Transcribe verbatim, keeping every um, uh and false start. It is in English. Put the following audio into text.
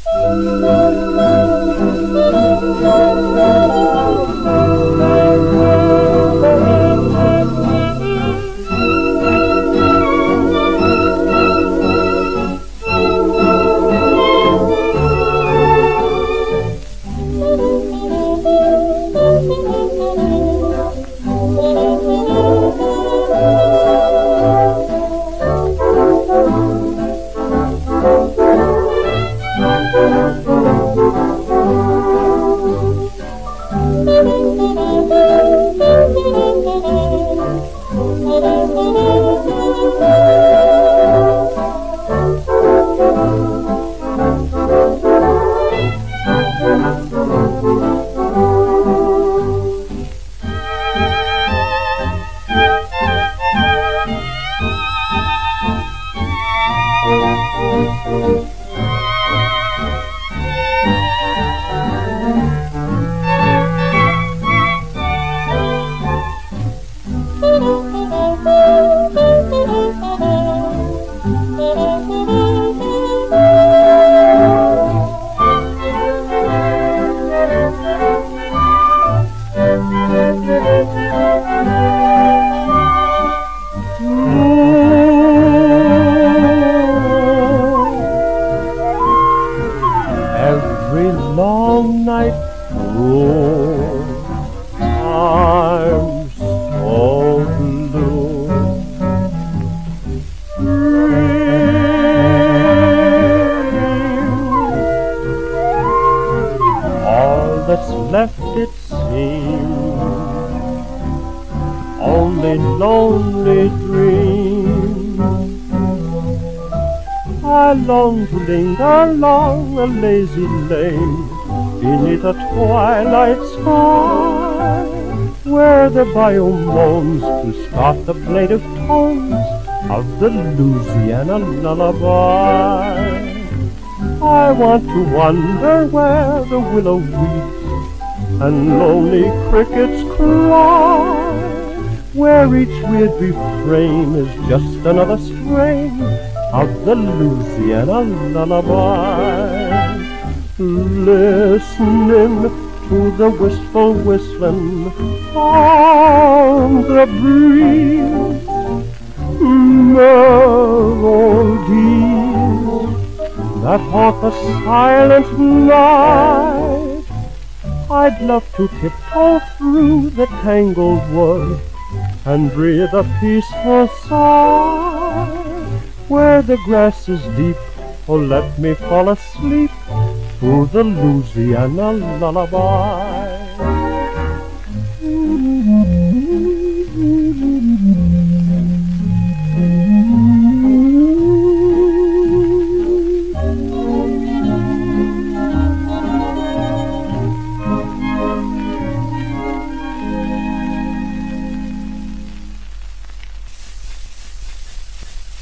Every long night through, I'm so blue. All that's left, it seems, only lonely dreams. I long to linger along a lazy lane beneath a twilight sky, where the bayou moans to start the plaintive tones of the Louisiana lullaby. I want to wander where the willow weeps and lonely crickets cry, where each weird refrain is just another strain of the Louisiana lullaby. Listening to the wistful whistling on the breeze, melodies that haunt the silent night. I'd love to tiptoe through the tangled wood and breathe a peaceful sigh, where the grass is deep. Oh, let me fall asleep to the Louisiana lullaby.